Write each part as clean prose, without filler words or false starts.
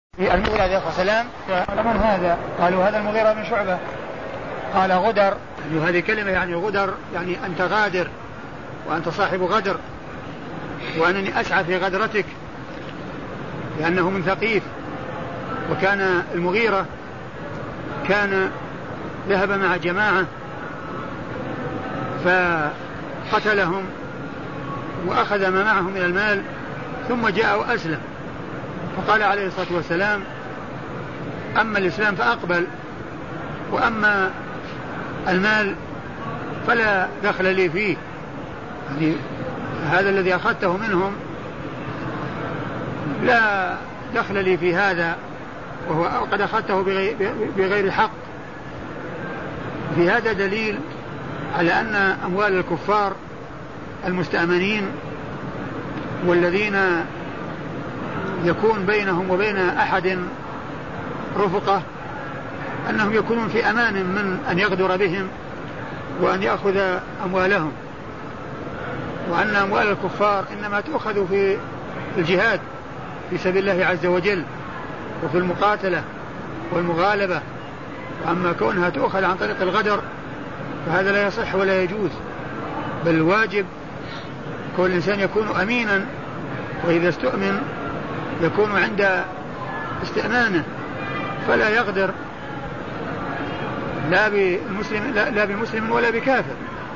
في المغيرة عليه الصلاة والسلام من هذا؟ قالوا هذا المغيرة بن شعبة. قال غدر، يعني هذه كلمة يعني غدر يعني أنت غادر وأنت صاحب غدر، وأنني أسعى في غدرتك، لأنه من ثقيف. وكان المغيرة كان ذهب مع جماعة فقتلهم وأخذ ما معهم من المال ثم جاء وأسلم، فقال عليه الصلاة والسلام: أما الإسلام فأقبل، وأما المال فلا دخل لي فيه، يعني هذا الذي أخذته منهم لا دخل لي في هذا، وهو قد أخذته بغير حق. في هذا دليل على أن أموال الكفار المستأمنين والذين يكون بينهم وبين أحد رفقة أنهم يكونون في أمان من أن يغدر بهم وأن يأخذ أموالهم، وأن أموال الكفار إنما تؤخذ في الجهاد في سبيل الله عز وجل وفي المقاتلة والمغالبة، وأما كونها تؤخذ عن طريق الغدر فهذا لا يصح ولا يجوز. بل الواجب كل إنسان يكون أمينا، وإذا استؤمن يكون عند استئمانه فلا يغدر لا بمسلم ولا بكافر.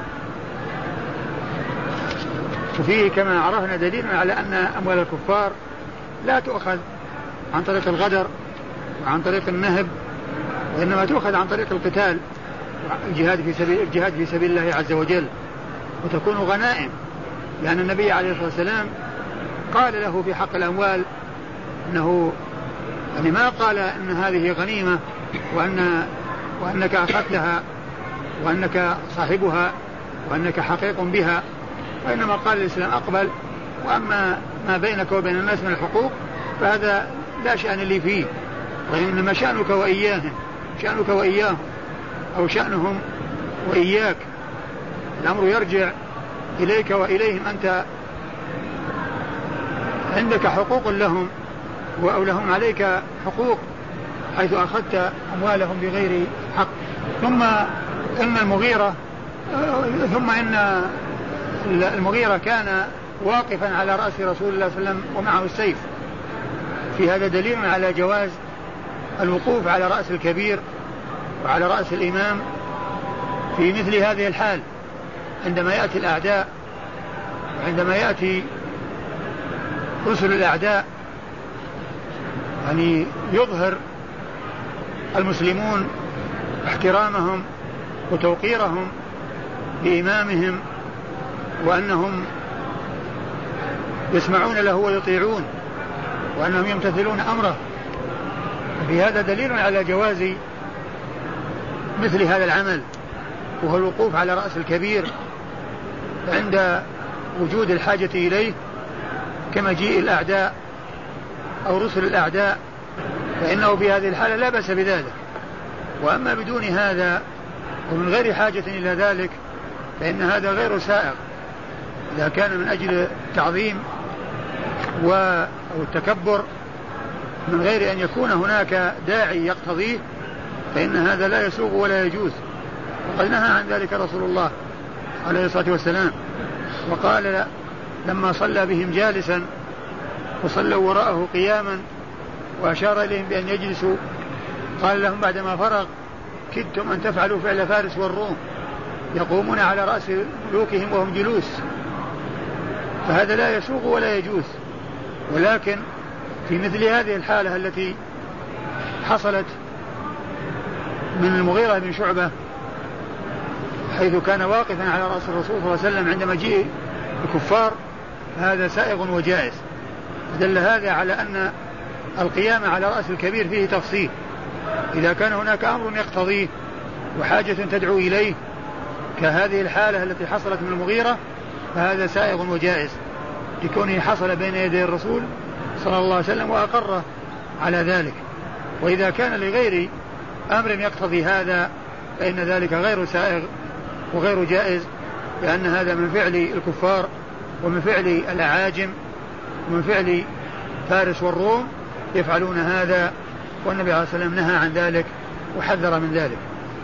وفيه كما عرفنا دليل على أن أموال الكفار لا تؤخذ عن طريق الغدر وعن طريق النهب، وإنما تؤخذ عن طريق القتال، الجهاد في سبيل الله عز وجل، وتكون غنائم. لأن النبي عليه الصلاة والسلام قال له في حق الأموال أنه يعني ما قال أن هذه غنيمة وأنك أخذتها وأنك صاحبها وأنك حقيق بها، وإنما قال الإسلام أقبل، وأما ما بينك وبين الناس من الحقوق فهذا لا شأن لي فيه، وإنما شأنك وإياهم أو شأنهم وإياك. الأمر يرجع إليك وإليهم، أنت عندك حقوق لهم أو لهم عليك حقوق حيث أخذت أموالهم بغير حق. ثم إن المغيرة كان واقفا على رأس رسول الله صلى الله عليه وسلم ومعه السيف. في هذا دليل على جواز الوقوف على رأس الكبير وعلى رأس الإمام في مثل هذه الحال، عندما يأتي الأعداء وعندما يأتي رسل الأعداء، يعني يظهر المسلمون احترامهم وتوقيرهم لإمامهم، وأنهم يسمعون له ويطيعون، وأنهم يمتثلون أمره. في هذا دليل على جواز مثل هذا العمل، وهو الوقوف على رأس الكبير عند وجود الحاجة إليه كمجيء الأعداء أو رسل الأعداء، فإنه في هذه الحالة لا بأس بذلك. وأما بدون هذا ومن غير حاجة إلى ذلك فإن هذا غير سائغ. إذا كان من أجل التعظيم أو التكبر من غير أن يكون هناك داعي يقتضيه فإن هذا لا يسوغ ولا يجوز. وقد نهى عن ذلك رسول الله عليه الصلاة والسلام، وقال لما صلى بهم جالسا وصلوا وراءه قياما وأشار إليهم بأن يجلسوا، قال لهم بعدما فرغ: كدتم أن تفعلوا فعل فارس والروم، يقومون على رأس ملوكهم وهم جلوس. فهذا لا يسوغ ولا يجوز. ولكن في مثل هذه الحالة التي حصلت من المغيرة بن شعبة، حيث كان واقفا على رأس الرسول صلى الله عليه وسلم عند مجيء الكفار، هذا سائغ وجائز. دل هذا على أن القيام على رأس الكبير فيه تفصيل. إذا كان هناك أمر يقتضيه وحاجة تدعو إليه كهذه الحالة التي حصلت من المغيرة فهذا سائغ وجائز، لكونه حصل بين يدي الرسول صلى الله عليه وسلم وأقره على ذلك. وإذا كان لغير أمر يقتضي هذا فإن ذلك غير سائغ وغير جائز، لأن هذا من فعل الكفار ومن فعل الأعاجم ومن فعل فارس والروم، يفعلون هذا، والنبي عليه الصلاة والسلام نهى عن ذلك وحذر من ذلك.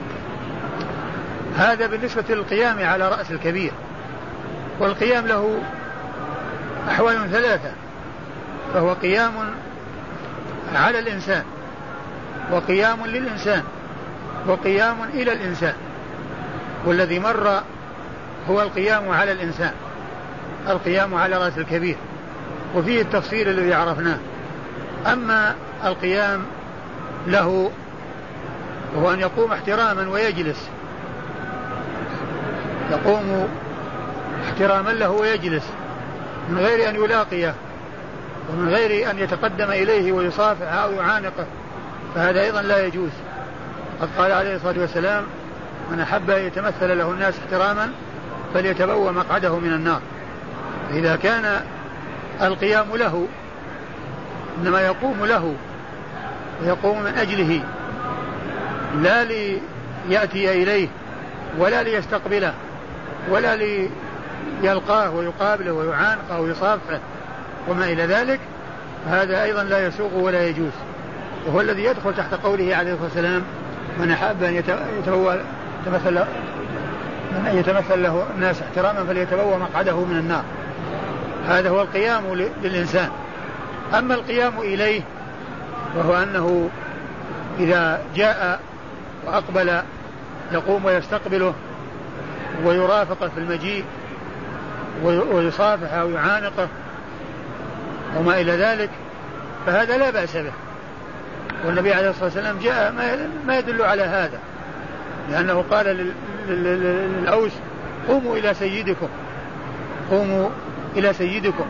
هذا بالنسبة للقيام على رأس الكبير. والقيام له أحوال ثلاثة، فهو قيام على الإنسان، وقيام للإنسان، وقيام إلى الإنسان. والذي مر هو القيام على الإنسان، القيام على رأس الكبير، وفيه التفصيل الذي عرفناه. أما القيام له هو أن يقوم احتراما ويجلس، يقوم احتراما له ويجلس من غير أن يلاقيه ومن غير أن يتقدم إليه ويصافح أو يعانقه، فهذا أيضا لا يجوز. قد قال عليه الصلاة والسلام: من أحب أن يتمثل له الناس احتراما فليتبوأ مقعده من النار. إذا كان القيام له إنما يقوم له ويقوم من أجله، لا ليأتي إليه ولا ليستقبله ولا ليلقاه ويقابله ويعانقه ويصافحه وما إلى ذلك، هذا أيضا لا يسوق ولا يجوز، وهو الذي يدخل تحت قوله عليه الصلاة والسلام: من أحب أن يتمثل له الناس احتراما فليتبوأ مقعده من النار. هذا هو القيام للإنسان. أما القيام إليه وهو أنه إذا جاء وأقبل يقوم ويستقبله ويرافقه في المجيء ويصافحه ويعانقه وما إلى ذلك، فهذا لا بأس به. والنبي عليه الصلاة والسلام جاء ما يدل على هذا، لأنه قال للأوس: قوموا إلى سيدكم، قوموا إلى سيدكم.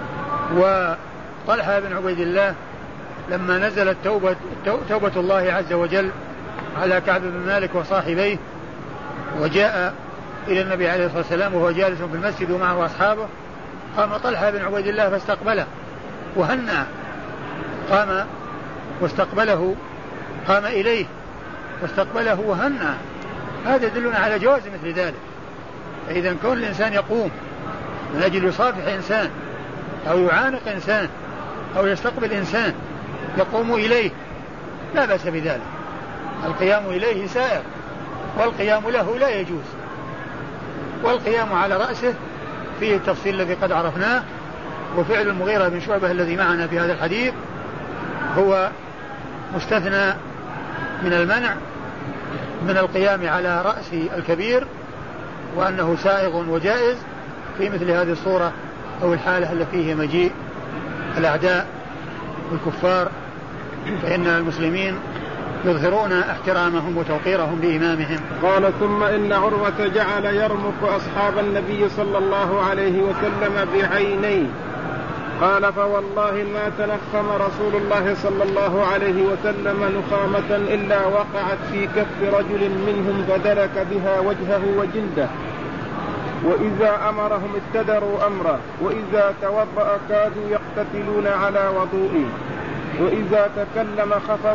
وطلحة بن عبيد الله لما نزلت توبة الله عز وجل على كعب بن مالك وصاحبيه، وجاء إلى النبي عليه الصلاة والسلام وهو جالس في المسجد ومعه أصحابه، قام طلحة بن عبيد الله فاستقبله وهنأ، قام واستقبله، قام إليه واستقبله وهنأ. هذا يدلنا على جواز مثل ذلك. فإذا كون الإنسان يقوم من أجل يصافح إنسان أو يعانق إنسان أو يستقبل إنسان يقوم إليه لا بأس بذلك. القيام إليه سائر، والقيام له لا يجوز. والقيام على رأسه فيه التفصيل الذي قد عرفناه. وفعل المغيرة بن شعبة الذي معنا في هذا الحديث هو مستثنى من المنع من القيام على رأس الكبير، وأنه سائغ وجائز في مثل هذه الصورة أو الحالة التي فيه مجيء الأعداء والكفار، فإن المسلمين يظهرون احترامهم وتوقيرهم لإمامهم. قال: ثم إن عروة جعل يرمق أصحاب النبي صلى الله عليه وسلم بعينيه. قال: فوالله ما تنخم رسول الله صلى الله عليه وسلم نخامة إلا وقعت في كف رجل منهم فدرك بها وجهه وجلده، وإذا أمرهم ابتدروا أمره، وإذا توضأ كادوا يقتتلون على وضوئه، وإذا تكلم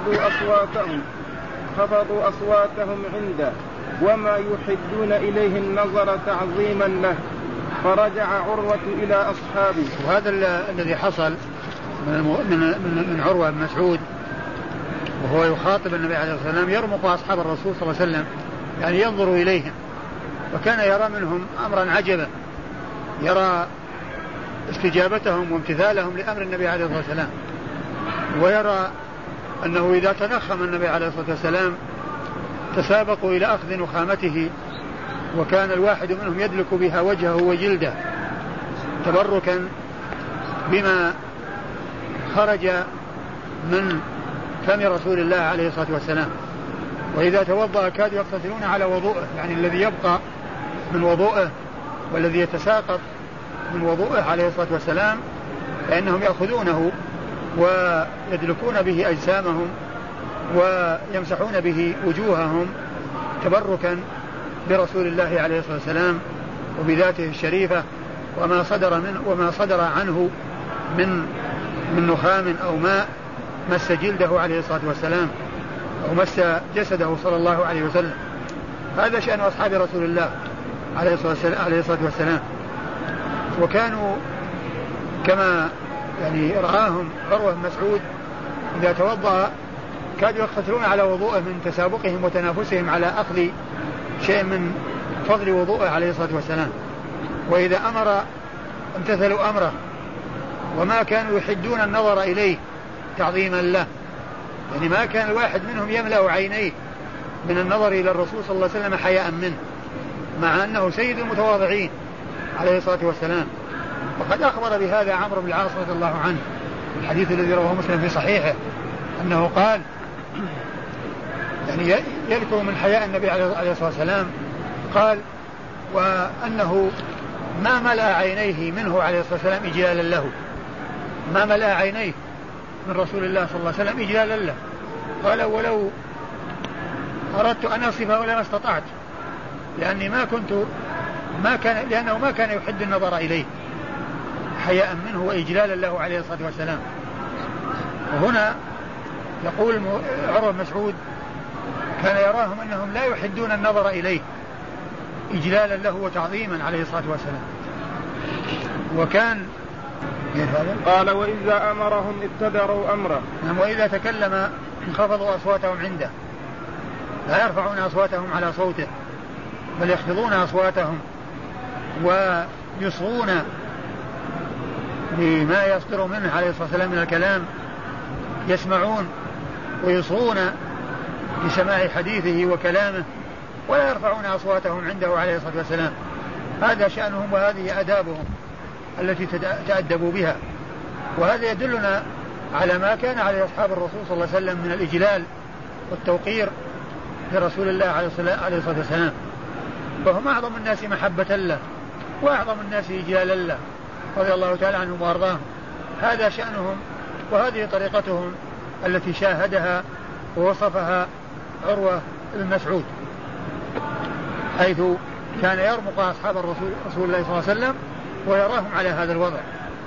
خفضوا أصواتهم عنده، وما يحدون إليه النظر تعظيما له. فرجع عروة إلى أصحابه. وهذا الذي حصل من عروة بن مسعود وهو يخاطب النبي عليه الصلاة والسلام يرمق أصحاب الرسول صلى الله عليه وسلم، يعني ينظر إليهم، وكان يرى منهم أمرا عجبا، يرى استجابتهم وامتثالهم لأمر النبي عليه الصلاة والسلام، ويرى أنه إذا تنخم النبي عليه الصلاة والسلام تسابقوا إلى أخذ نخامته، وكان الواحد منهم يدلك بها وجهه وجلده تبركا بما خرج من فم رسول الله عليه الصلاة والسلام. وإذا توضأ كادوا يقتتلون على وضوءه، يعني الذي يبقى من وضوءه والذي يتساقط من وضوءه عليه الصلاة والسلام، فإنهم يأخذونه ويدلكون به أجسامهم ويمسحون به وجوههم تبركا برسول الله عليه الصلاة والسلام وبذاته الشريفة وما صدر عنه من نخام أو ماء مس جلده عليه الصلاة والسلام أو مس جسده صلى الله عليه وسلم. هذا شأن أصحاب رسول الله عليه الصلاة والسلام. وكانوا كما يعني رآهم عروة بن مسعود إذا توضأ كادوا يقتتلون على وضوءه من تسابقهم وتنافسهم على أخذ شيء من فضل وضوءه عليه الصلاة والسلام. وإذا أمر امتثلوا أمره، وما كانوا يحدون النظر إليه تعظيما له، يعني ما كان الواحد منهم يملأ عينيه من النظر إلى الرسول صلى الله عليه وسلم حياء منه، مع أنه سيد المتواضعين عليه الصلاة والسلام. وقد أخبر بهذا عمرو بن العاص رضي الله عنه الحديث الذي رواه مسلم في صحيحه أنه قال، يعني يذكر من حياء النبي عليه الصلاة والسلام، قال وأنه ما ملأ عينيه منه عليه الصلاة والسلام إجلالا له، ما ملأ عينيه من رسول الله صلى الله عليه وسلم إجلالا له. قال ولو أردت أن أصفه لما استطعت، لأنه ما كان يحد النظر إليه حياء منه وإجلالا له عليه الصلاة والسلام. وهنا يقول عروة بن مسعود كان يراهم أنهم لا يحدون النظر إليه إجلالا له وتعظيما عليه الصلاة والسلام. وكان قال وإذا أمرهم ابتدروا أمره، وإذا تكلم انخفضوا أصواتهم عنده، لا يرفعون أصواتهم على صوته بل يخفضون أصواتهم ويصغون لما يصدر منه عليه الصلاة والسلام من الكلام، يسمعون ويصغون لسماع حديثه وكلامه، ولا يرفعون أصواتهم عنده عليه الصلاة والسلام. هذا شأنهم وهذه أدابهم التي تأدبوا بها. وهذا يدلنا على ما كان عليه أصحاب الرسول صلى الله عليه وسلم من الإجلال والتوقير لرسول الله عليه الصلاة والسلام، فهم أعظم الناس محبة له وأعظم الناس إجلالا له رضي الله تعالى عنهم وأرضاهم. هذا شأنهم وهذه طريقتهم التي شاهدها ووصفها عروة بن مسعود، حيث كان يرمق أصحاب رسول الله صلى الله عليه وسلم ويراهم على هذا الوضع.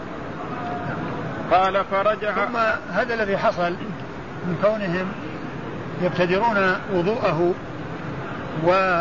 قال فرجع. ثم هذا الذي حصل من كونهم يبتدرون وضوءه ولا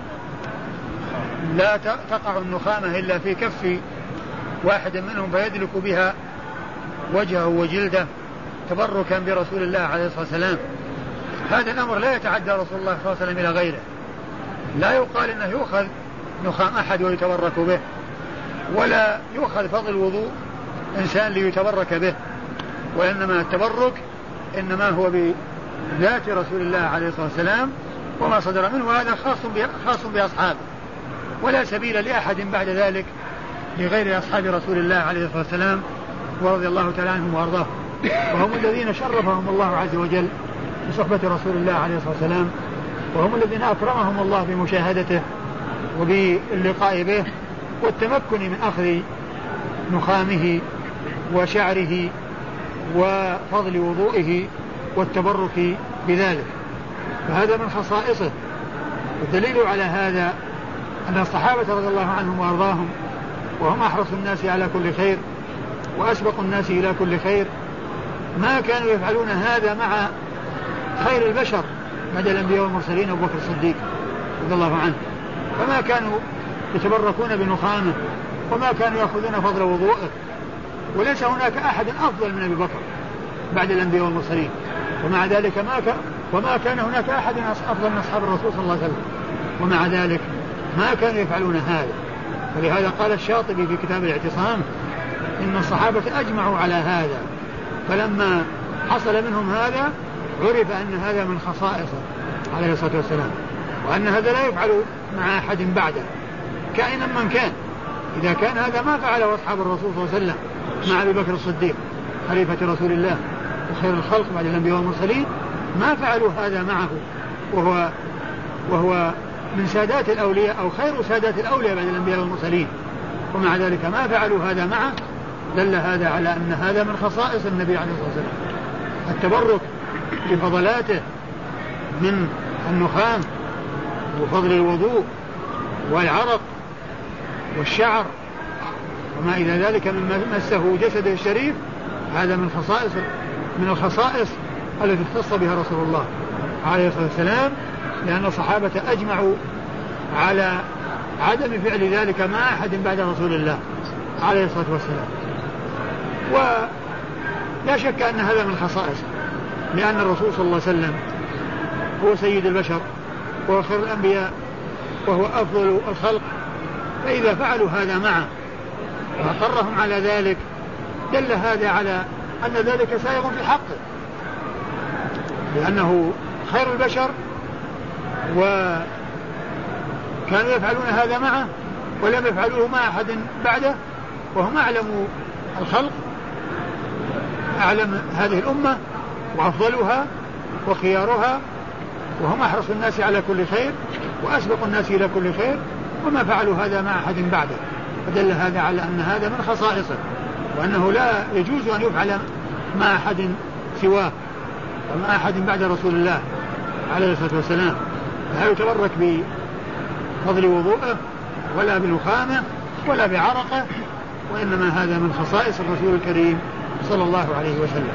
تقع النخامة إلا في كف واحد منهم فيدلك بها وجهه وجلده تبركا برسول الله عليه الصلاة والسلام. هذا الأمر لا يتعدى رسول الله صلى الله عليه وسلم إلى غيره، لا يقال إنه يؤخذ نخام أحد ويتبرك به، ولا يؤخذ فضل الوضوء إنسان ليتبرك به، وإنما التبرك إنما هو بذات رسول الله عليه الصلاة والسلام وما صدر منه، وهذا خاص بأصحابه، ولا سبيل لأحد بعد ذلك لغير أصحاب رسول الله عليه الصلاة والسلام ورضي الله تعالى عنهم وأرضاهم. وهم الذين شرفهم الله عز وجل بصحبة رسول الله عليه الصلاة والسلام، وهم الذين أكرمهم الله بمشاهدته وباللقاء به والتمكن من أخذ نخامه وشعره وفضل وضوئه والتبرك بذلك، فهذا من خصائصه. والدليل على هذا أن الصحابة رضي الله عنهم وأرضاهم وهم أحرص الناس على كل خير وأسبق الناس إلى كل خير ما كانوا يفعلون هذا مع خير البشر بعد الأنبياء والمرسلين أبو بكر الصديق رضي الله عنه، فما كانوا يتبركون بنخامه وما كانوا يأخذون فضل وضوءه، وليس هناك أحد أفضل من أبي بكر بعد الأنبياء والمرسلين، ومع ذلك وما كان هناك أحد أفضل من أصحاب الرسول صلى الله عليه وسلم، ومع ذلك ما كانوا يفعلون هذا. ولهذا قال الشاطبي في كتاب الاعتصام إن الصحابة أجمعوا على هذا، فلما حصل منهم هذا عرف أن هذا من خصائصه عليه الصلاة والسلام، وأن هذا لا يفعل مع أحد بعده كائنا من كان. إذا كان هذا ما فعله أصحاب الرسول صلى الله عليه وسلم مع أبي بكر الصديق خليفة رسول الله وخير الخلق بعد الأنبياء والمرسلين، ما فعلوا هذا معه وهو من سادات الأولياء أو خير سادات الأولياء بعد الأنبياء والمرسلين، ومع ذلك ما فعلوا هذا معه. دل هذا على أن هذا من خصائص النبي عليه الصلاة والسلام، التبرك بفضلاته من النخام وفضل الوضوء والعرق والشعر وما إلى ذلك مما مسه جسده الشريف. هذا من الخصائص التي اختص بها رسول الله عليه الصلاة والسلام، لأن الصحابة أجمعوا على عدم فعل ذلك مع أحد بعد رسول الله عليه الصلاة والسلام. ولا شك أن هذا من خصائص، لأن الرسول صلى الله عليه وسلم هو سيد البشر وهو خير الأنبياء وهو أفضل الخلق، فإذا فعلوا هذا معه وأقرهم على ذلك دل هذا على أن ذلك سائغ في حقه، لأنه خير البشر وكانوا يفعلون هذا معه ولم يفعلوه مع أحد بعده، وهم أعلم الخلق، أعلم هذه الأمة وأفضلها وخيارها، وهم أحرص الناس على كل خير وأسبق الناس إلى كل خير، وما فعلوا هذا مع أحد بعده، فدل هذا على أن هذا من خصائصه، وأنه لا يجوز أن يفعل مع أحد سواه ومع أحد بعد رسول الله عليه الصلاة والسلام، لا يتبرك بفضل وضوءه ولا بنخامه ولا بعرقه، وإنما هذا من خصائص الرسول الكريم صلى الله عليه وسلم.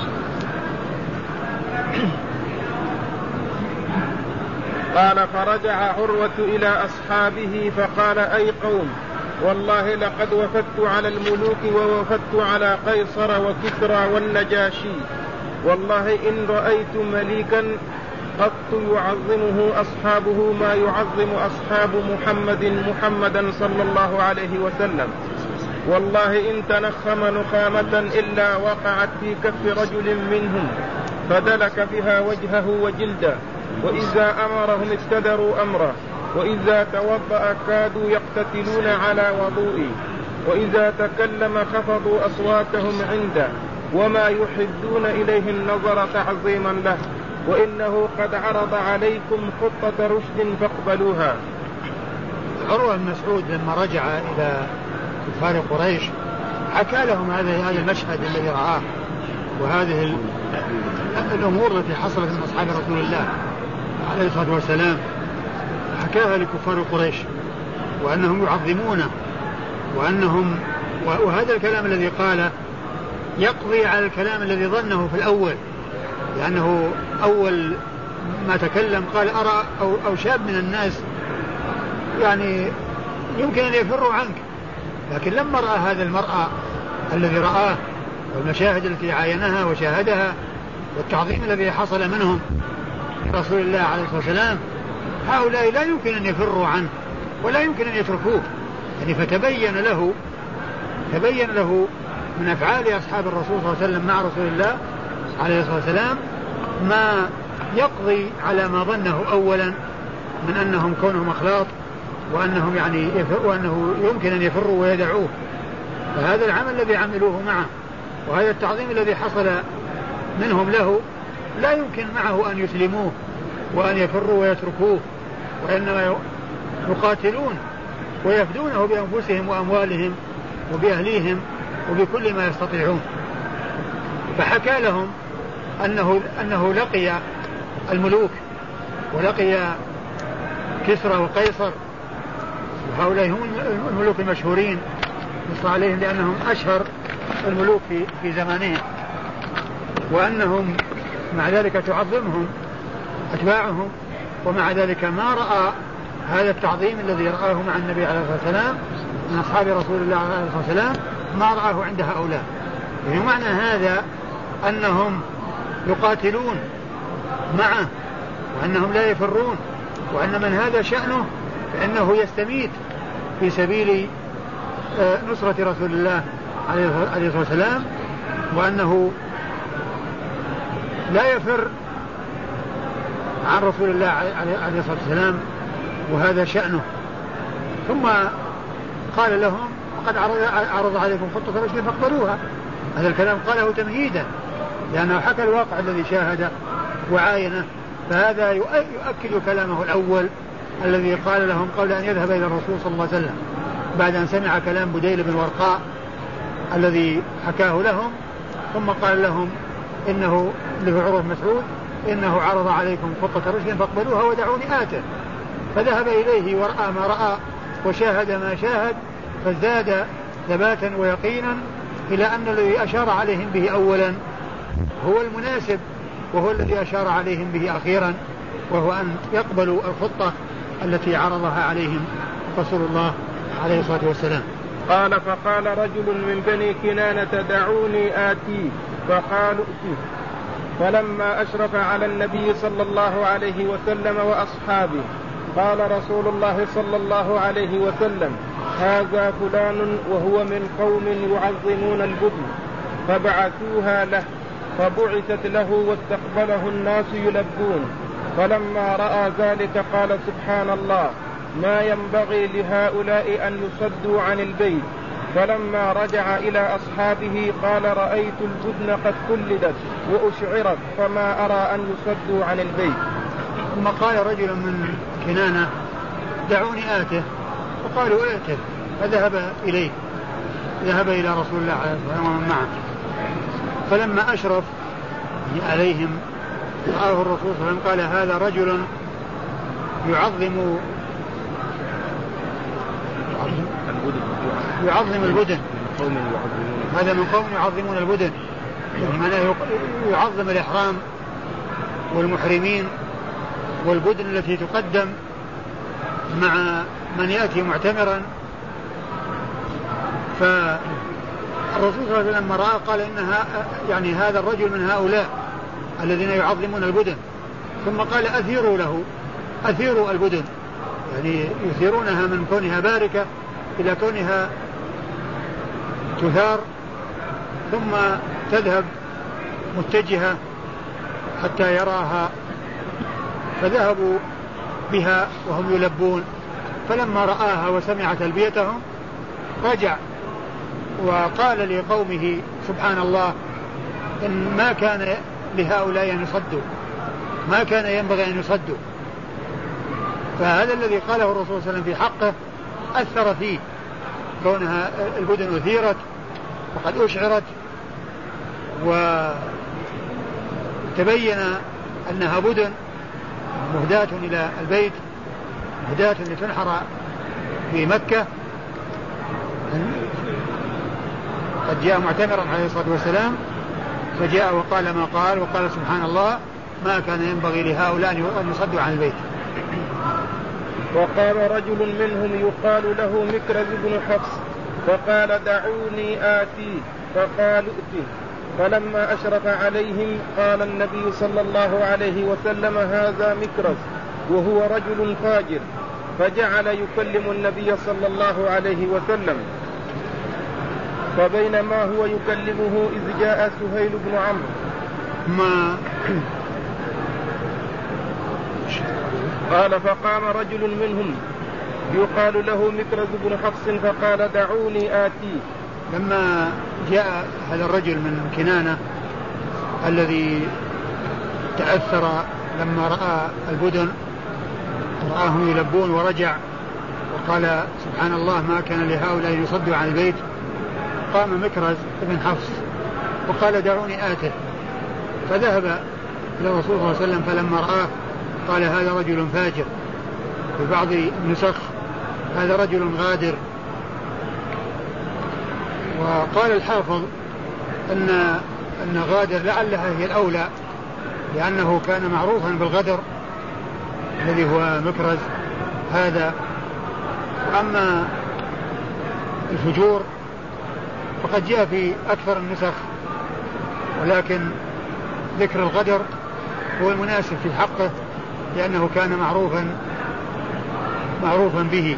قال فرجع عروة إلى أصحابه فقال أي قوم والله لقد وفدت على الملوك ووفدت على قيصر وكسرى والنجاشي، والله إن رأيت مليكا قط يعظمه أصحابه ما يعظم أصحاب محمدا صلى الله عليه وسلم، والله إن تنخم نخامة إلا وقعت في كف رجل منهم فدلك بها وجهه وجلده، وإذا أمرهم ابتدروا أمره، وإذا توضأ كادوا يقتتلون على وضوئه، وإذا تكلم خفضوا أصواتهم عنده، وما يحدون إليه النظر تعظيما له، وإنه قد عرض عليكم خطة رشد فاقبلوها. عروة بن مسعود لما رجع إلى كفار قريش حكى لهم هذا المشهد الذي رآه وهذه الأمور التي حصلت من أصحاب رسول الله عليه الصلاة والسلام، حكاها لكفار قريش وأنهم يعظمونه وهذا الكلام الذي قاله يقضي على الكلام الذي ظنه في الأول، لأنه أول ما تكلم قال أرى أو شاب من الناس يعني يمكن أن يفروا عنك، لكن لما رأى هذا المرأة الذي رآه والمشاهد التي عاينها وشاهدها والتعظيم الذي حصل منهم رسول الله عليه الصلاة والسلام، هؤلاء لا يمكن أن يفروا عنه ولا يمكن أن يتركوه، يعني فتبين له من أفعال أصحاب الرسول صلى الله عليه وسلم مع رسول الله عليه الصلاة والسلام ما يقضي على ما ظنه أولا من أنهم كونهم أخلاط وأنهم وأنه يمكن أن يفروا ويدعوه، فهذا العمل الذي عملوه معه وهذا التعظيم الذي حصل منهم له لا يمكن معه أن يسلموه وأن يفروا ويتركوه، وإنما يقاتلون ويفدونه بأنفسهم وأموالهم وبأهليهم وبكل ما يستطيعون. فحكى لهم أنه لقي الملوك ولقي كسرى وقيصر، وهؤلاء هم الملوك المشهورين نص عليهم لأنهم أشهر الملوك في زمانهم، وأنهم مع ذلك تعظمهم أتباعهم، ومع ذلك ما رأى هذا التعظيم الذي رآه مع النبي عليه الصلاة والسلام من أصحاب رسول الله عليه الصلاة والسلام ما رآه عند هؤلاء. يعني معنى هذا أنهم يقاتلون معه وأنهم لا يفرون، وأن من هذا شأنه فإنه يستميت في سبيل نصرة رسول الله عليه الصلاة والسلام، وأنه لا يفر عن رسول الله عليه الصلاة والسلام، وهذا شأنه. ثم قال لهم وقد عرض عليكم خطة رشد فاقبلوها، هذا الكلام قاله تمهيدا لأنه حكى الواقع الذي شاهده وعاينه، فهذا يؤكد كلامه الأول الذي قال لهم قبل أن يذهب إلى الرسول صلى الله عليه وسلم بعد أن سمع كلام بديل بن ورقاء الذي حكاه لهم، ثم قال لهم إنه لعروة مسعود إنه عرض عليكم خطة رشد فاقبلوها ودعوني آته، فذهب إليه ورأى ما رأى وشاهد ما شاهد، فازداد ثباتا ويقينا إلى أن الذي أشار عليهم به أولا هو المناسب وهو الذي أشار عليهم به أخيرا، وهو أن يقبلوا الخطة التي عرضها عليهم رسول الله عليه الصلاة والسلام. قال فقال رجل من بني كنانة دعوني آتي، فقالوا ائتي، فلما أشرف على النبي صلى الله عليه وسلم وأصحابه قال رسول الله صلى الله عليه وسلم: هذا فلان وهو من قوم يعظمون البدن، فبعثوها له، فبعثت له واستقبله الناس يلبون. فلما رأى ذلك قال: سبحان الله، ما ينبغي لهؤلاء أن يصدوا عن البيت. فلما رجع إلى أصحابه قال: رأيت البدن قد كلدت وأشعرت، فما أرى أن يصدوا عن البيت. ثم قال رجل من كنانة: دعوني آته. فقالوا: آته. فذهب إليه، ذهب إلى رسول الله عليه الصلاة والسلام ومن معه. فلما أشرف عليهم رآه الرسول صلى الله عليه وسلم قال: هذا رجل يعظم البدن، هذا من قوم يعظمون البدن، يعني يعظم الإحرام والمحرمين والبدن التي تقدم مع من يأتي معتمرا. فالرسول صلى الله عليه وسلم لما رأى قال: يعني هذا الرجل من هؤلاء الذين يعظمون البدن. ثم قال: أثيروا له، أثيروا البدن، يعني يثيرونها من كونها باركة إلى كونها تثار ثم تذهب متجهة حتى يراها. فذهبوا بها وهم يلبون. فلما رآها وسمع تلبيتهم رجع وقال لقومه: سبحان الله، إن ما كان لهؤلاء أن يصدوا، ما كان ينبغي أن يصدوا. فهذا الذي قاله الرسول صلى الله عليه وسلم في حقه أثر فيه، كونها البدن أثيرت وقد أشعرت وتبين أنها بدن مهداة إلى البيت، مهداة لتنحر في مكة. قد جاء معتمرا عليه الصلاة والسلام فجاء وقال ما قال، وقال: سبحان الله، ما كان ينبغي لهؤلاء أن يصدوا عن البيت. وقال رجل منهم يقال له مكرز بن حفص فقال: دعوني آتي. فقالوا: ائته. فلما أشرف عليهم قال النبي صلى الله عليه وسلم: هذا مكرز وهو رجل فاجر. فجعل يكلم النبي صلى الله عليه وسلم. فبينما هو يكلمه إذ جاء سهيل بن عمرو قال: فقام رجل منهم يقال له مكرز بن حفص فقال: دعوني آتي. لما جاء هذا الرجل من كنانة الذي تأثر لما رأى البدن رآهم يلبون ورجع وقال: سبحان الله، ما كان لهؤلاء يصدوا عن البيت، قام مكرز بن حفص وقال: دعوني آته. فذهب إلى الرسول صلى الله عليه وسلم فلما رآه قال: هذا رجل فاجر. في بعض النسخ: هذا رجل غادر. وقال الحافظ أن غادر لعلها هي الأولى، لأنه كان معروفا بالغدر الذي هو مكرز هذا. وأما الفجور فقد جاء في أكثر النسخ، ولكن ذكر الغدر هو المناسب في حقه لأنه كان معروفا به.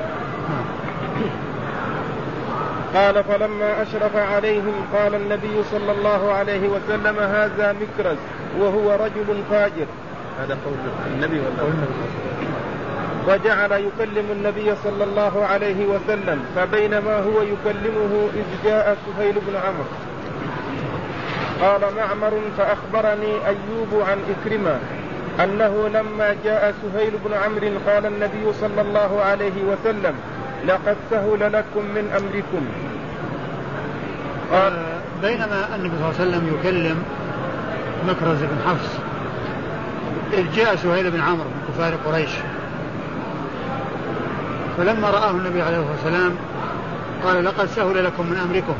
قال: فلما أشرف عليهم قال النبي صلى الله عليه وسلم: هذا مكرز وهو رجل فاجر. هذا قول النبي والله. وجعل يكلم النبي صلى الله عليه وسلم. فبينما هو يكلمه إذ جاء سهيل بن عمرو. قال معمر: فأخبرني أيوب عن إكرمة أنه لما جاء سهيل بن عمرو قال النبي صلى الله عليه وسلم: لقد سهل لكم من أمركم. بينما النبي صلى الله عليه وسلم يكلم مكرز بن حفص إذ جاء سهيل بن عمرو من كفار قريش. فلما رآه النبي عليه الصلاة والسلام قال: لقد سهل لكم من أمركم.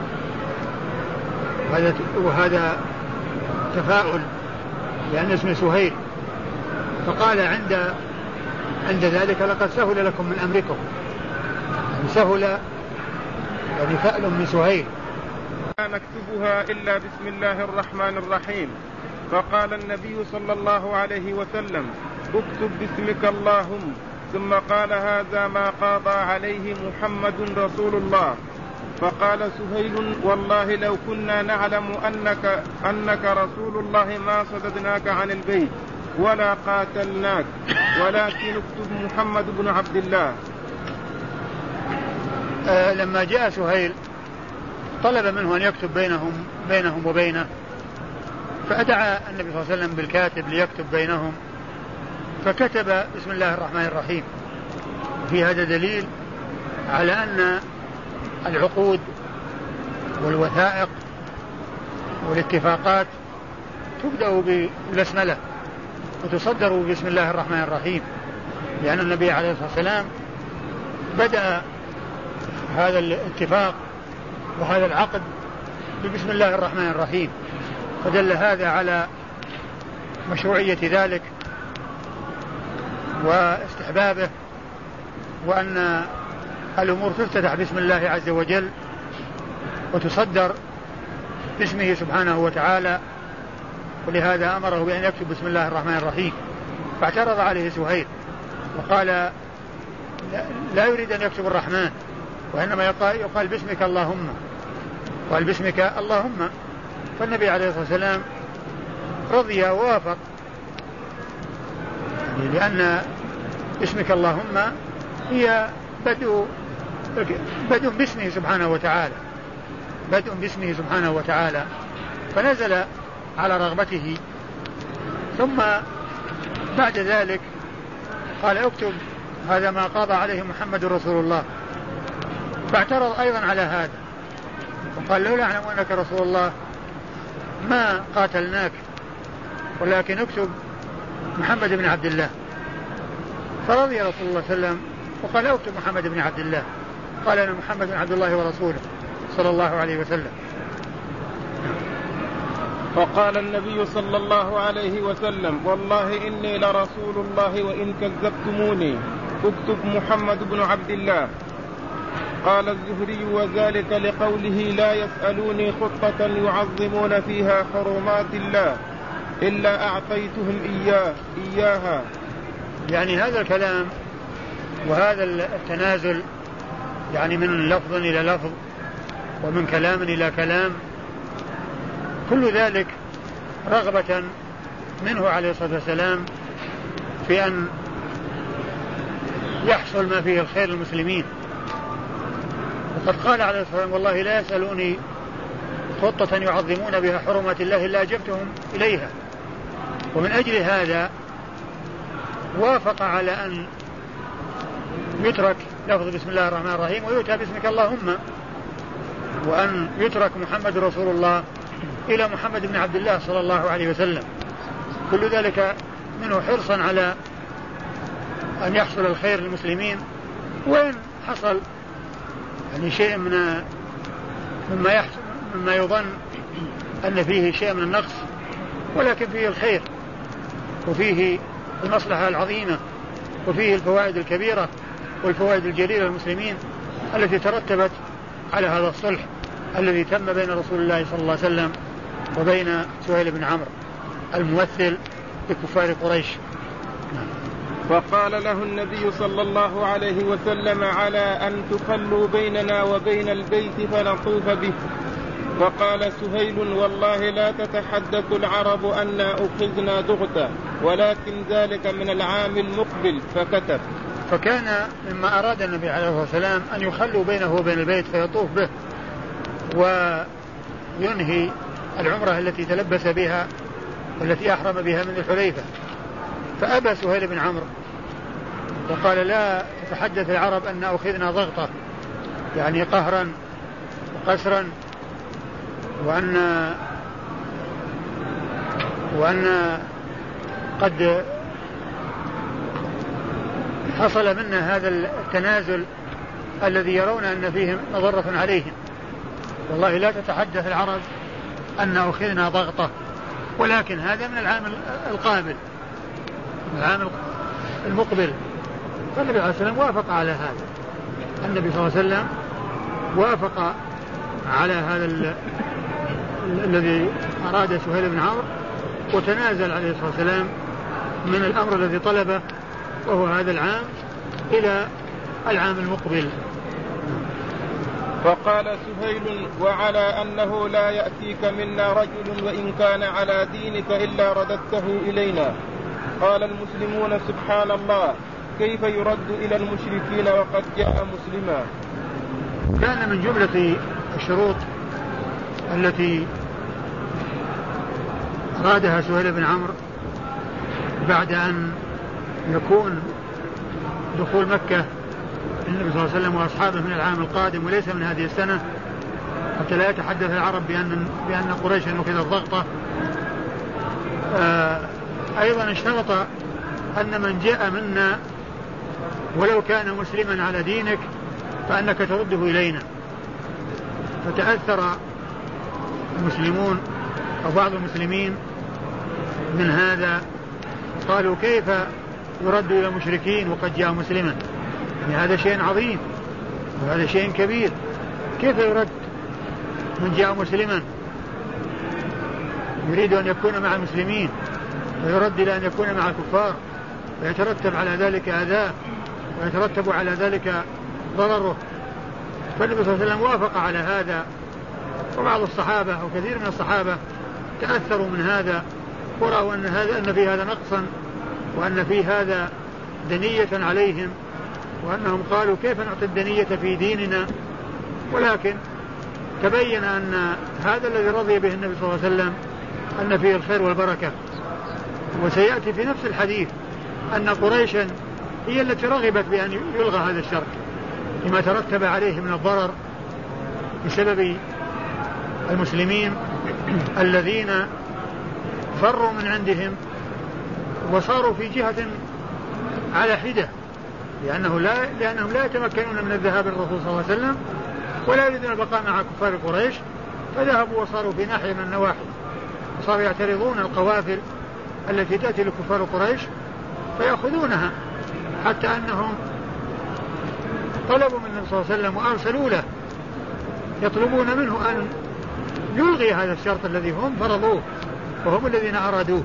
وهذا تفاؤل لأن اسمه سهيل. فقال عند ذلك: لقد سهل لكم من أمركم. سهل يعني فأل من سهيل. لا نكتبها إلا بسم الله الرحمن الرحيم. فقال النبي صلى الله عليه وسلم اكتب باسمك اللهم، ثم قال هذا ما قاضى عليه محمد رسول الله. فقال سهيل والله لو كنا نعلم أنك رسول الله ما صددناك عن البيت ولا قاتلناك، ولكن اكتب محمد بن عبد الله. لما جاء سهيل طلب منه أن يكتب بينهم وبينه، فأدعى النبي صلى الله عليه وسلم بالكاتب ليكتب بينهم، فكتب بسم الله الرحمن الرحيم. في هذا دليل على أن العقود والوثائق والاتفاقات تبدأ بالبسملة وتصدر بسم الله الرحمن الرحيم، لأن النبي عليه الصلاة والسلام بدأ هذا الاتفاق وهذا العقد ببسم الله الرحمن الرحيم، فدل هذا على مشروعية ذلك واستحبابه، وأن الأمور تفتتح باسم الله عز وجل وتصدر باسمه سبحانه وتعالى، ولهذا أمره بأن يكتب بسم الله الرحمن الرحيم. فاعترض عليه سهيل وقال لا يريد أن يكتب الرحمن، وإنما يقال باسمك اللهم، قال باسمك اللهم. فالنبي عليه الصلاة والسلام رضي ووافق، لأن اسمك اللهم هي بدء باسمه سبحانه وتعالى، بدء باسمه سبحانه وتعالى، فنزل على رغبته. ثم بعد ذلك قال اكتب هذا ما قضى عليه محمد رسول الله، فاعترض أيضا على هذا وقال لولا نعلم أنك رسول الله ما قاتلناك، ولكن اكتب محمد بن عبد الله. فرضي رسول الله صلى الله عليه وسلم وقال اكتب محمد بن عبد الله، قال أنا محمد بن عبد الله ورسوله صلى الله عليه وسلم. فقال النبي صلى الله عليه وسلم والله إني لرسول الله وإن كذبتموني اكتب محمد بن عبد الله. قال الزهري وذلك لقوله لا يسألوني خطة يعظمون فيها حرمات الله إلا أعطيتهم إياها. يعني هذا الكلام وهذا التنازل يعني من لفظ إلى لفظ ومن كلام إلى كلام، كل ذلك رغبة منه عليه الصلاة والسلام في أن يحصل ما فيه الخير للمسلمين. وقد قال عليه الصلاة والسلام والله لا يسألوني خطة يعظمون بها حرمات الله إلا أجبتهم إليها. ومن أجل هذا وافق على أن يترك لفظ بسم الله الرحمن الرحيم ويؤتى باسمك اللهم، وأن يترك محمد رسول الله إلى محمد بن عبد الله صلى الله عليه وسلم. كل ذلك منه حرصا على أن يحصل الخير للمسلمين، وإن حصل يعني شيء مما يظن أن فيه شيء من النقص، ولكن فيه الخير وفيه المصلحة العظيمة وفيه الفوائد الكبيرة والفوائد الجليلة للمسلمين التي ترتبت على هذا الصلح الذي تم بين رسول الله صلى الله عليه وسلم وبين سهيل بن عمرو الممثل لكفار قريش. فقال له النبي صلى الله عليه وسلم على أن تخلوا بيننا وبين البيت فنطوف به. فقال سهيل والله لا تتحدث العرب أن أخذنا ضغطا، ولكن ذلك من العام المقبل. فكتب. فكان مما أراد النبي عليه الصلاة والسلام أن يخلوا بينه وبين البيت فيطوف به وينهي العمرة التي تلبس بها والتي أحرم بها من الحليفة. فأبى سهيل بن عمرو وقال لا تتحدث العرب أن أخذنا ضغطة، يعني قهرا وقسرا، وأن قد حصل منا هذا التنازل الذي يرون أن فيه مضرة عليهم. والله لا تتحدث العرب أن أخذنا ضغطة، ولكن هذا من العام القابل، من العام المقبل. فالنبي عليه الصلاة والسلام وافق على هذا، النبي صلى الله عليه وسلم وافق على هذا الذي أراد سهيل بن عمرو وتنازل عليه الصلاة والسلام من الأمر الذي طلبه وهو هذا العام إلى العام المقبل. فقال سهيل: وعلى أنه لا يأتيك منا رجل وإن كان على دينك إلا رددته إلينا. قال المسلمون: سبحان الله، كيف يرد إلى المشركين وقد جاء مسلما؟ كان من جملة الشروط التي أرادها سهيل بن عمرو بعد أن يكون دخول مكة النبي صلى الله عليه وسلم وأصحابه من العام القادم وليس من هذه السنة، حتى لا يتحدث العرب بأن قريشا وكذا الضغطة. أيضا اشترط أن من جاء منا ولو كان مسلما على دينك فأنك ترده إلينا. فتأثر المسلمون أو بعض المسلمين من هذا، قالوا: كيف يرد إلى المشركين وقد جاء مسلما؟ يعني هذا شيء عظيم وهذا شيء كبير، كيف يرد من جاء مسلما يريد أن يكون مع المسلمين ويرد إلى أن يكون مع الكفار ويترتب على ذلك أذاه ويترتب على ذلك ضرره؟ فالنبي صلى الله عليه وسلم وافق على هذا، وبعض الصحابة أو كثير من الصحابة تأثروا من هذا ورأوا أن في هذا نقصا وأن في هذا دنية عليهم، وأنهم قالوا: كيف نعطي الدنية في ديننا؟ ولكن تبين أن هذا الذي رضي به النبي صلى الله عليه وسلم أن فيه الخير والبركة. وسيأتي في نفس الحديث أن قريشا هي التي رغبت بأن يلغى هذا الشرط لما ترتب عليه من الضرر بسبب المسلمين الذين فروا من عندهم وصاروا في جهة على حدة، لأنهم لا يتمكنون من الذهاب للرسول صلى الله عليه وسلم ولا يريدون البقاء مع كفار قريش، فذهبوا وصاروا في ناحية من النواحي، وصاروا يعترضون القوافل التي تأتي لكفار قريش فيأخذونها، حتى أنهم طلبوا من النبي صلى الله عليه وسلم وأرسلوا له يطلبون منه أن يلغي هذا الشرط الذي هم فرضوه وهم الذين أرادوه.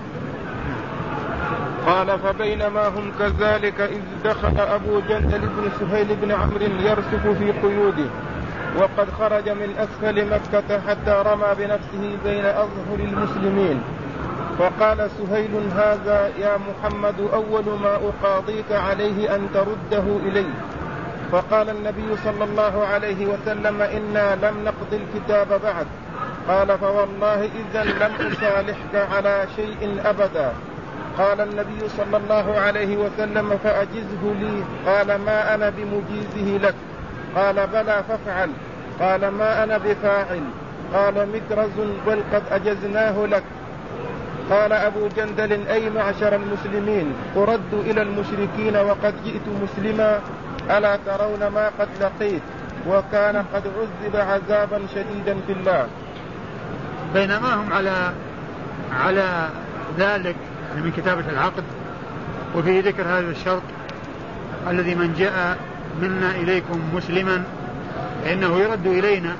قال: فبينما هم كذلك إذ دخل أبو جندل بن سهيل بن عمرو يرسف في قيوده وقد خرج من أسفل مكة حتى رمى بنفسه بين أظهر المسلمين، فقال سهيل: هذا يا محمد أول ما أقاضيك عليه أن ترده إلي. فقال النبي صلى الله عليه وسلم: إنا لم نقض الكتاب بعد. قال: فوالله إذا لم أصالحك على شيء أبدا. قال النبي صلى الله عليه وسلم: فأجزه لي. قال: ما أنا بمجيزه لك. قال: بلى فافعل. قال: ما أنا بفاعل. قال: مكرز، بل قد أجزناه لك. قال أبو جندل: أي معشر المسلمين، أرد إلى المشركين وقد جئت مسلما؟ ألا ترون ما قد لقيت؟ وكان قد عذب عذابا شديدا في الله. بينما هم على ذلك من كتابة العقد وفي ذكر هذا الشرط الذي من جاء منا إليكم مسلما فإنه يرد إلينا،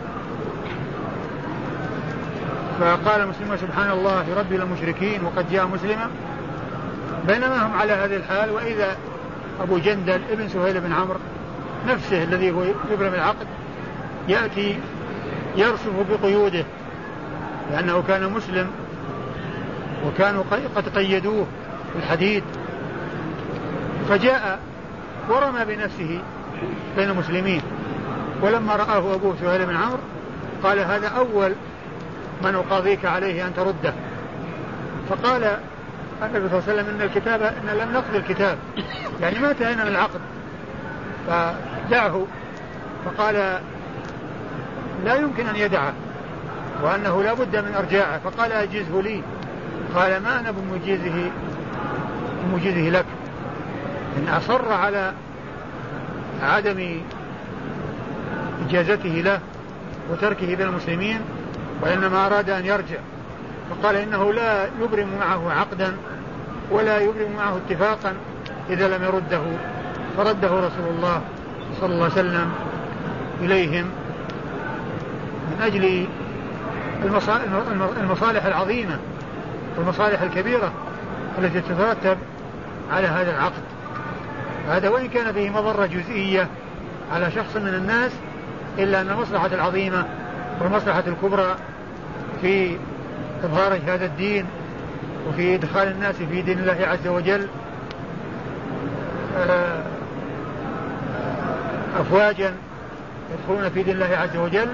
فقال المسلمون: سبحان الله، يرد إلى المشركين وقد جاء مسلما. بينما هم على هذه الحال وإذا أبو جندل ابن سهيل بن عمرو نفسه الذي هو يبرم العقد يأتي يرسف بقيوده، لأنه كان مسلم وكانوا قد قيدوه بالحديد، فجاء ورمى بنفسه بين المسلمين. ولما رآه أبوه سهيل بن عمرو قال: هذا أول من أقاضيك عليه أن ترده. فقال النبي صلى الله عليه وسلم: إن الكتاب إن لم نقضي الكتاب، يعني ما انتهينا من العقد، فدعه. فقال: لا يمكن أن يدعه وأنه لا بد من أرجاعه. فقال: أجزه لي. قال: ما أنا بمجيزه لك. إن أصر على عدم إجازته له وتركه بين المسلمين، وإنما أراد أن يرجع. فقال: إنه لا يبرم معه عقدا ولا يبرم معه اتفاقا إذا لم يرده. فرده رسول الله صلى الله عليه وسلم إليهم من أجل المصالح العظيمة والمصالح الكبيرة التي تترتب على هذا العقد. هذا وإن كان فيه مضرة جزئية على شخص من الناس، إلا أن المصلحة العظيمة والمصلحة الكبرى في إظهار هذا الدين وفي إدخال الناس في دين الله عز وجل أفواجا يدخلون في دين الله عز وجل،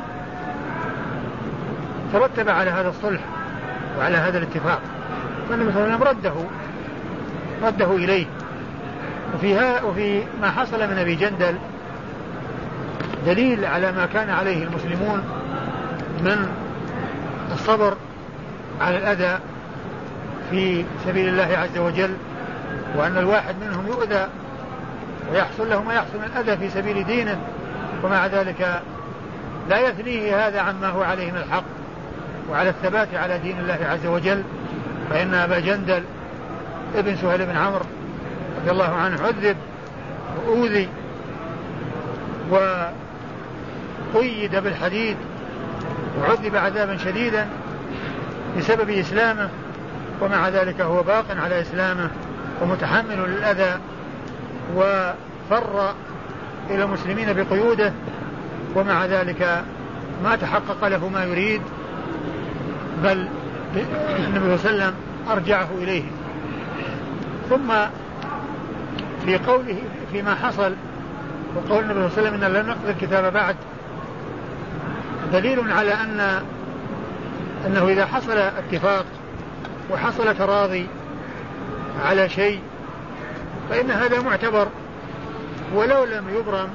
ترتب على هذا الصلح وعلى هذا الاتفاق، فالنبي صلى الله عليه وسلم رده إليه. وفي ما حصل من أبي جندل دليل على ما كان عليه المسلمون من الصبر على الأذى في سبيل الله عز وجل، وأن الواحد منهم يؤذى ويحصل له ما يحصل من الأذى في سبيل دينه، ومع ذلك لا يثنيه هذا عما هو عليه من الحق وعلى الثبات على دين الله عز وجل. فإن أبا جندل ابن سهيل بن عمرو رضي الله عنه عذب وأوذي وقيد بالحديد وعذب عذابا شديدا بسبب إسلامه، ومع ذلك هو باق على إسلامه ومتحمل للأذى، وفر إلى المسلمين بقيوده، ومع ذلك ما تحقق له ما يريد، بل النبي صلى الله عليه وسلم أرجعه إليه. ثم في قوله فيما حصل وقول النبي صلى الله عليه وسلم إن لن نقضي الكتاب بعد، دليل على أنه إذا حصل اتفاق وحصل تراضي على شيء فإن هذا معتبر ولو لم يبرم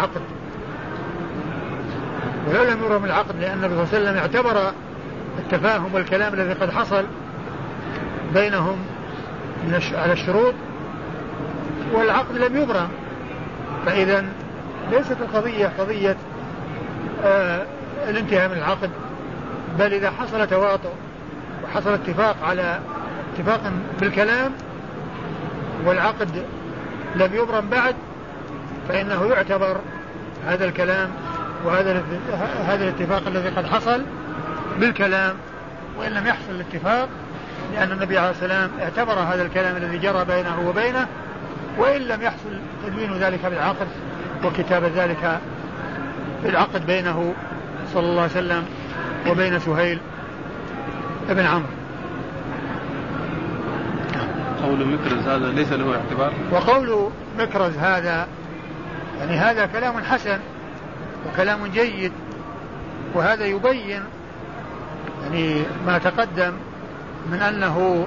العقد، لأن النبي صلى الله عليه وسلم اعتبر التفاهم والكلام الذي قد حصل بينهم على الشروط والعقد لم يبرم. فإذا ليست القضية قضية الانتهاء من العقد، بل إذا حصل تواطؤ وحصل اتفاق على اتفاق بالكلام والعقد لم يبرم بعد، فإنه يعتبر هذا الكلام وهذا الاتفاق الذي قد حصل بالكلام، وإن لم يحصل الاتفاق، لأن النبي عليه السلام اعتبر هذا الكلام الذي جرى بينه وبينه، وإن لم يحصل تدوين ذلك بالعقد وكتابة ذلك بالعقد بينه صلى الله عليه وسلم وبين سهيل ابن عمرو. قول مكرز هذا ليس له اعتبار، وقول مكرز هذا يعني هذا كلام حسن وكلام جيد، وهذا يبين يعني ما تقدم من أن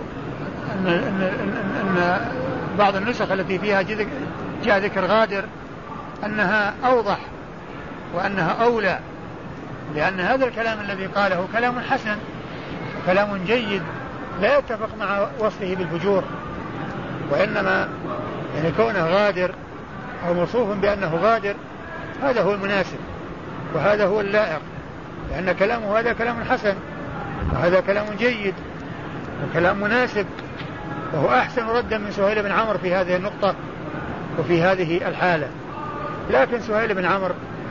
بعض النسخ التي فيها جاء ذكر غادر أنها أوضح وأنها أولى، لأن هذا الكلام الذي قاله كلام حسن وكلام جيد لا يتفق مع وصفه بالفجور، وإنما يعني كونه غادر أو موصوف بأنه غادر هذا هو المناسب وهذا هو اللائق، لأن كلامه هذا كلام حسن وهذا كلام جيد وكلام مناسب، وهو أحسن ردا من سهيل بن عمرو في هذه النقطة وفي هذه الحالة. لكن سهيل بن عمرو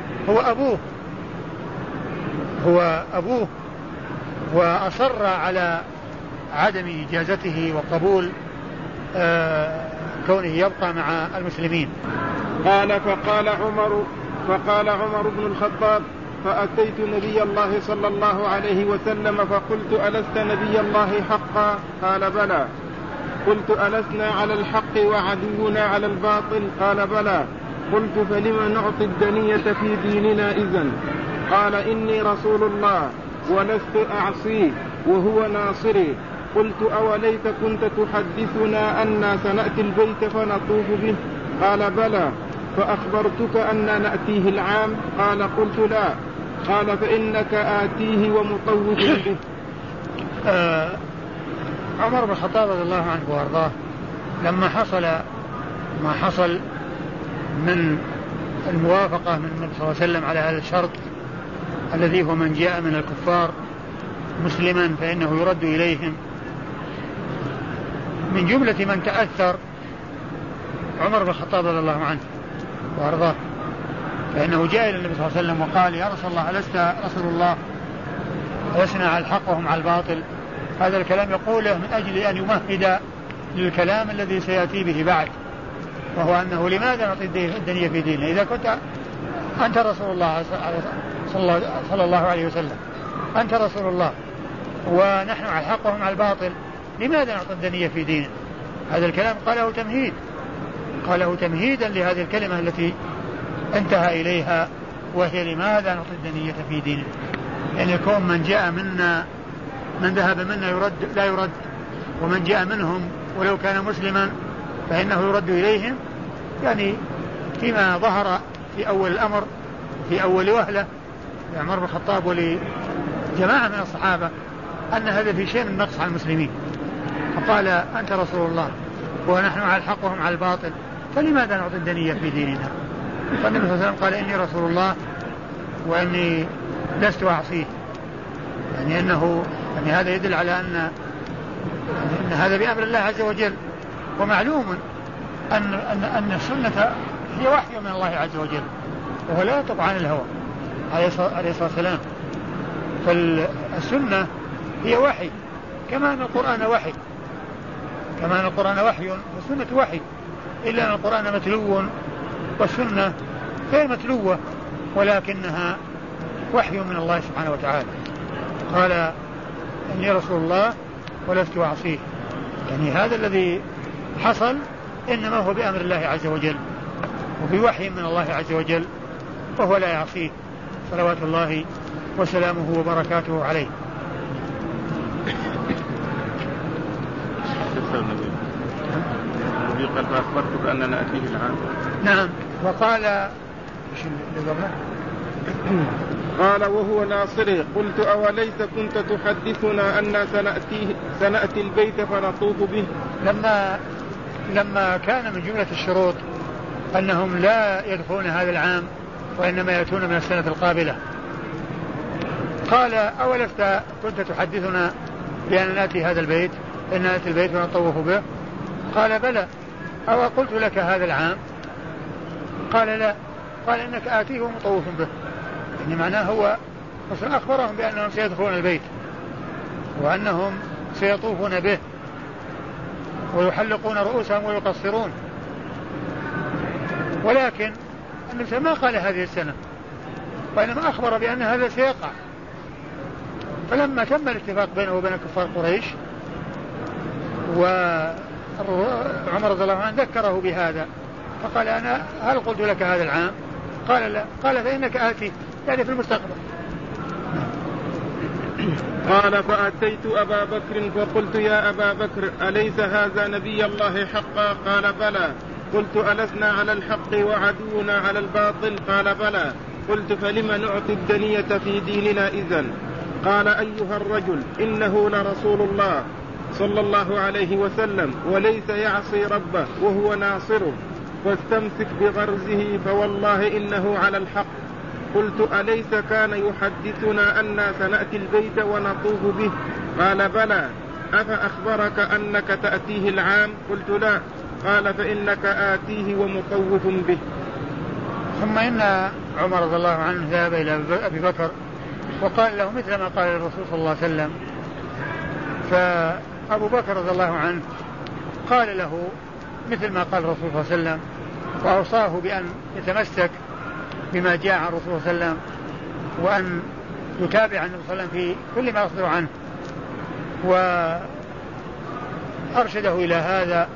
هو أبوه وأصر على عدم إجازته وقبول كونه يبقى مع المسلمين. قال فقال عمر بن الخطاب فأتيت نبي الله صلى الله عليه وسلم فقلت ألست نبي الله حقا؟ قال بلى. قلت ألسنا على الحق وعدونا على الباطل؟ قال بلى. قلت فلم نعطي الدنية في ديننا إذن؟ قال إني رسول الله ولست أعصيه وهو ناصري. قلت أوليت كنت تحدثنا أن سنأتي البيت فنطوف به؟ قال بلى. فأخبرتك أن نأتيه العام؟ قال قلت لا. قال فإنك آتيه ومطوف به. عمر بن الخطاب رضي الله عنه وارضاه لما حصل ما حصل من الموافقة من النبي صلى الله عليه وسلم على هذا الشرط الذي هو من جاء من الكفار مسلما فإنه يرد إليهم، من جملة من تأثر عمر بن الخطاب رضي الله عنه وارضاه، فإنه جاء إلى النبي صلى الله عليه وسلم وقال يا رسول الله ألست رسول الله ولسنا على الحق وهم على الباطل؟ هذا الكلام يقوله من أجل أن يمهد للكلام الذي سيأتي به بعد، وهو أنه لماذا نعطي الدنيا في ديننا؟ إذا كنت أنت رسول الله صلى الله عليه وسلم، أنت رسول الله ونحن على الحق وهم على الباطل، لماذا نعطي الدنيا في ديننا؟ هذا الكلام قاله تمهيدا لهذه الكلمة التي انتهى إليها، وهي لماذا نعطي الدنيا في ديننا؟ يعني يكون من جاء منا من ذهب منا يرد لا يرد، ومن جاء منهم ولو كان مسلما فإنه يرد إليهم، يعني فيما ظهر في أول الأمر في أول وهلة لعمر بن الخطاب ولجماعة من الصحابة أن هذا في شيء من نقص على المسلمين، فقال أنت رسول الله ونحن على الحق وهم على الباطل، فلماذا نعطي الدنيا في ديننا؟ فالنبي صلى الله عليه وسلم قال إني رسول الله وإني لست أعصيه، يعني أنه يعني هذا يدل على أن هذا بأمر الله عز وجل. ومعلوم أن السنة هي وحي من الله عز وجل، وهو لا يطلق عن الهوى عليه الصلاة والسلام، فالسنة هي وحي كما أن القرآن وحي والسنة وحي، إلا أن القرآن متلو والسنة غير متلوة، ولكنها وحي من الله سبحانه وتعالى. قال إني رسول الله ولست أعصيه، يعني هذا الذي حصل إنما هو بأمر الله عز وجل وبوحي من الله عز وجل، وهو لا يعصيه صلوات الله وسلامه وبركاته عليه. النبي قال فأخبرتك أننا نأتيه العام. نعم. وقال قال وهو ناصري قلت أوليس كنت تحدثنا أن سنأتي البيت فنطوف به؟ لما كان من جملة الشروط أنهم لا يدخلون هذا العام وإنما يأتون من السنة القابلة، قال أولست كنت تحدثنا بأن نأتي هذا البيت إن نأتي البيت ونطوف به؟ قال بلى. أو قلت لك هذا العام؟ قال لا. قال إنك آتيه ومطوف به، يعني معناه هو أخبرهم بأنهم سيدخلون البيت وأنهم سيطوفون به ويحلقون رؤوسهم ويقصرون، ولكن النبي ما قال هذه السنة، وإنما أخبر بأن هذا سيقع. فلما تم الاتفاق بينه وبين كفار قريش وعمر رضي الله عنه ذكره بهذا، فقال أنا هل قلت لك هذا العام؟ قال لا. قال فإنك آتي، يعني في المستقبل. قال فأتيت أبا بكر فقلت يا أبا بكر أليس هذا نبي الله حقا؟ قال بلى. قلت ألسنا على الحق وعدونا على الباطل؟ قال بلى. قلت فلم نعطي الدنية في ديننا إذن؟ قال أيها الرجل إنه لرسول الله صلى الله عليه وسلم وليس يعصي ربه وهو ناصره، واستمسك بغرزه فوالله إنه على الحق. قلت أليس كان يحدثنا أن سنأتي البيت ونطوف به؟ قال بلى. أفأخبرك أنك تأتيه العام؟ قلت لا. قال فإنك آتيه ومطوف به. ثم إن عمر رضي الله عنه ذهب إلى أبي بكر وقال له مثل ما قال الرسول صلى الله عليه وسلم، فأبو بكر رضي الله عنه قال له مثل ما قال الرسول صلى الله عليه وسلم، وأوصاه بأن يتمسك بما جاء عن الرسول صلى الله عليه وسلم وأن يتابع النبي صلى الله عليه وسلم في كل ما يصدر عنه، وأرشده إلى هذا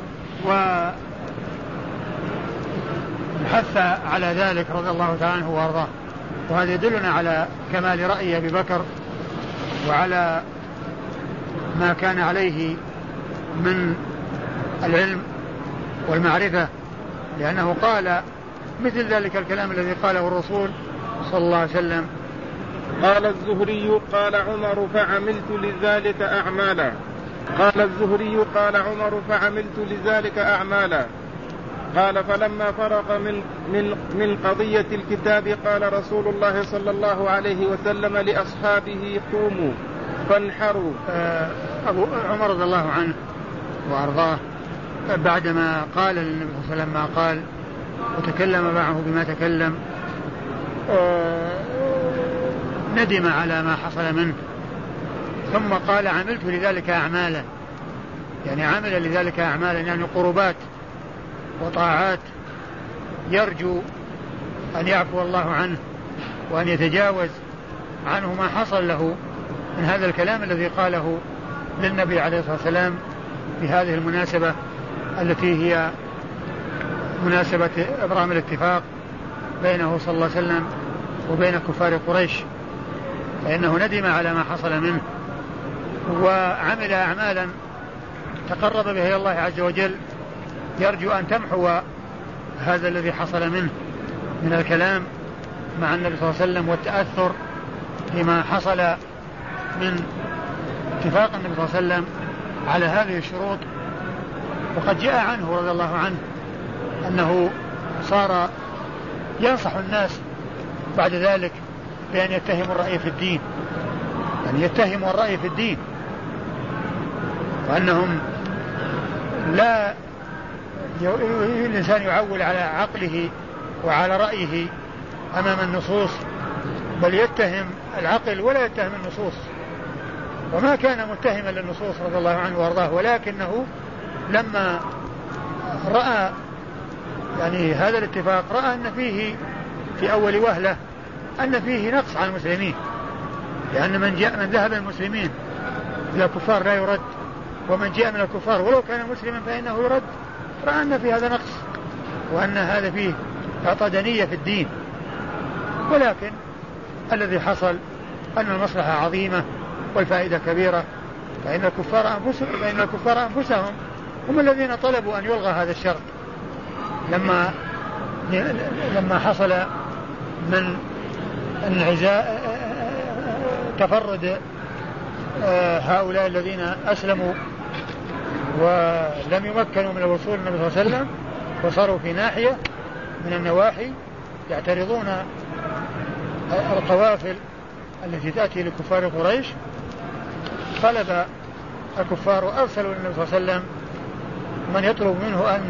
وحث على ذلك رضي الله تعالى عنه وارضاه. وهذا يدلنا على كمال رأي أبي بكر وعلى ما كان عليه من العلم والمعرفة، لأنه قال مثل ذلك الكلام الذي قاله الرسول صلى الله عليه وسلم. قال الزهري قال عمر فعملت لذلك أعمالا. قال الزهري قال عمر فعملت لذلك أعمالا. قال فلما فرغ من قضية الكتاب قال رسول الله صلى الله عليه وسلم لأصحابه قوموا فانحروا. أبو عمر رضي الله عنه وأرضاه بعدما قال للنبي صلى الله عليه وسلم ما قال وتكلم معه بما تكلم ندم على ما حصل منه، ثم قال عملت لذلك أعمالا، يعني عمل لذلك أعمالا يعني قربات وطاعات يرجو أن يعفو الله عنه وأن يتجاوز عنه ما حصل له من هذا الكلام الذي قاله للنبي عليه الصلاة والسلام في هذه المناسبة التي هي مناسبة إبرام الاتفاق بينه صلى الله عليه وسلم وبين كفار قريش، فإنه ندم على ما حصل منه وعمل أعمالا تقرب به إلى الله عز وجل يرجو أن تمحو هذا الذي حصل منه من الكلام مع النبي صلى الله عليه وسلم والتأثر بما حصل من اتفاق النبي صلى الله عليه وسلم على هذه الشروط. وقد جاء عنه رضي الله عنه أنه صار ينصح الناس بعد ذلك بأن يتهموا الرأي في الدين، يعني يتهموا الرأي في الدين، وأنهم لا الإنسان يعول على عقله وعلى رأيه أمام النصوص، بل يتهم العقل ولا يتهم النصوص. وما كان متهما للنصوص رضي الله عنه وارضاه، ولكنه لما رأى يعني هذا الاتفاق رأى أن فيه في أول وهلة أن فيه نقص على المسلمين، لأن من ذهب المسلمين إلى الكفار لا يرد، ومن جاء من الكفار ولو كان مسلما فإنه يرد. رأى أن في هذا نقص وأن هذا فيه عطدنية في الدين، ولكن الذي حصل أن المصلحة عظيمة والفائدة كبيرة، فإن الكفار أنفسهم هم الذين طلبوا أن يلغى هذا الشرط لما حصل من انعزاء تفرد هؤلاء الذين أسلموا ولم يمكنوا من الوصول النبي صلى الله عليه وسلم، وصاروا في ناحية من النواحي يعترضون القوافل التي تأتي لكفار قريش. طلب الكفار وأرسلوا للنبي صلى الله عليه وسلم من يطلب منه أن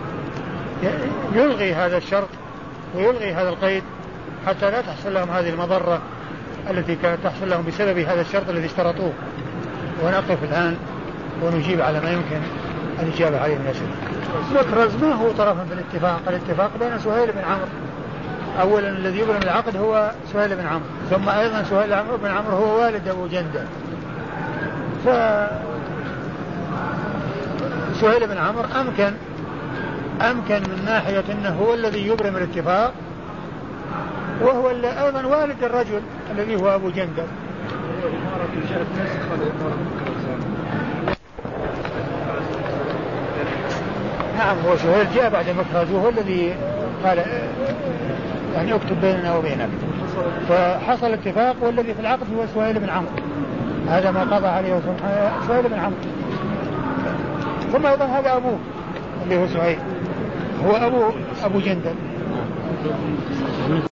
يلغي هذا الشرط ويلغي هذا القيد حتى لا تحصل لهم هذه المضرة التي كانت تحصل لهم بسبب هذا الشرط الذي اشترطوه. ونقف الآن ونجيب على ما يمكن الإجابة عليه من أسئلة. مكرز ما هو طرفا في الاتفاق بين سهيل بن عمرو. أولا الذي يبرم العقد هو سهيل بن عمرو، ثم أيضا سهيل بن عمرو هو والد أبو جندل، فسهيل بن عمرو أمكن من ناحية أنه هو الذي يبرم الاتفاق، وهو أيضا والد الرجل الذي هو أبو جندل. نعم هو سهيل جاء بعد مكرز وهو الذي قال يعني اكتب بيننا وبينك، فحصل اتفاق والذي في العقد هو سهيل بن عمرو، هذا ما قضى عليه سهيل بن عمرو. ثم أيضا هذا أبوه اللي هو سهيل هو أبو جندل.